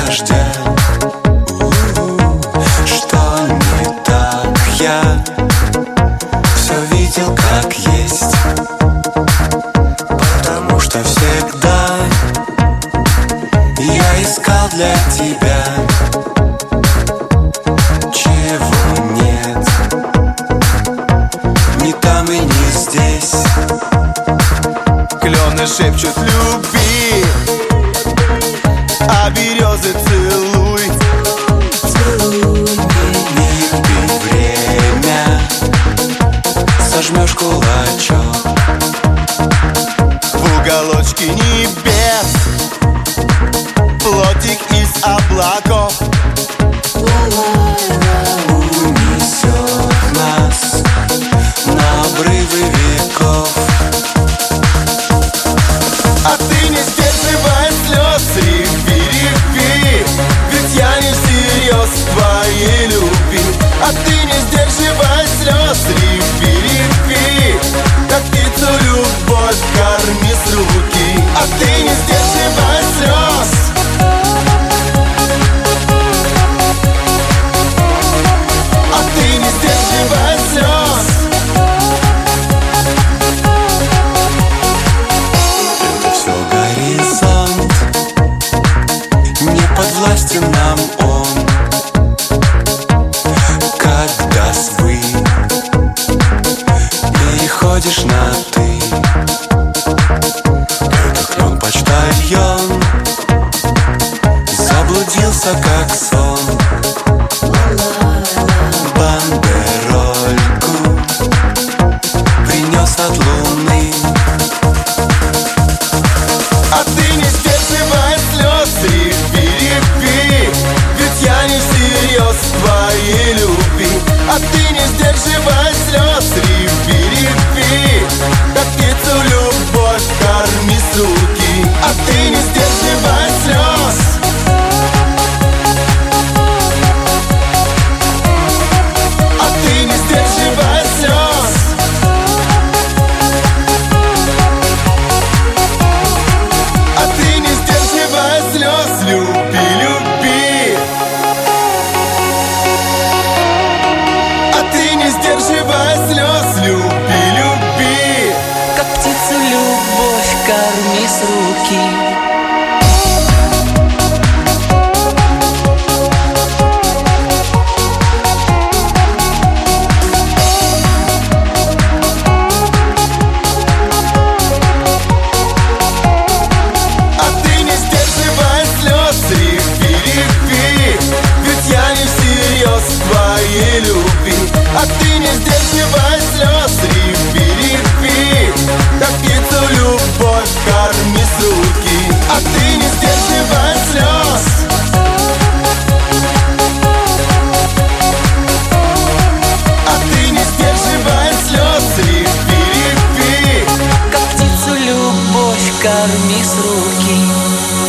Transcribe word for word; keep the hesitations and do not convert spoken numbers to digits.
дождя. Что не так, я все видел как есть, потому что всегда я искал для тебя, чего нет ни там и не здесь. Клены шепчут люби, а березы целуй. Целуй меня, ты время сожмешь кулачок В уголочке небес плотик из облаков унесет нас на обрывы веков. А ты не сдерживай слез, реви, реви, ведь я не всерьез твоей любви. А ты не сдерживай слез, реви, реви, как птицу любовь корми с руки. А ты не сдерживай слез. А ты не сдерживай слез. Это все горизонт, не подвластен нам он. Когда с «вы» переходишь на «ты», это клен-почтальон заблудился как сон. Бандерольку принес от луны. А ты не сдерживай слез, реви, реви, ведь я не всерьез твоей любви. А ты не сдерживай слез, реви, реви, как птицу любовь корми с руки. А ты не сдерживай слез. А ты не сдерживай слез. А ты не сдерживай слез, люби, люби. А ты не сдерживай слез, люби, люби. Как птицу любовь корми с руки.